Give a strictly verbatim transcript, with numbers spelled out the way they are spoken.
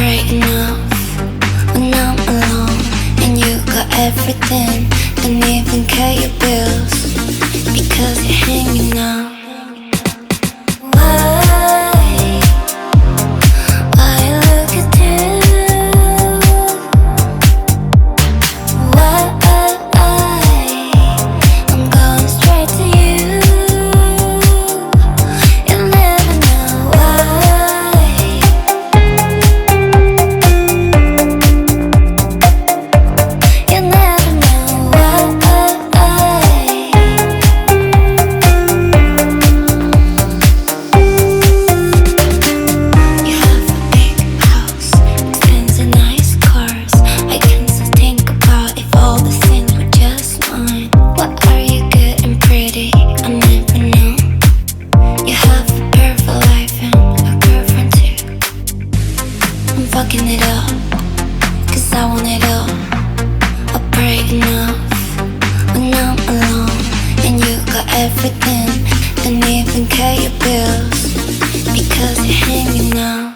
pray enough when I'm alone and you got everything, don't even care your bills because you're hanging out. Fucking it up, cause I want it all. I pray enough when I'm alone and you got everything, don't even care your bills because you're hanging out.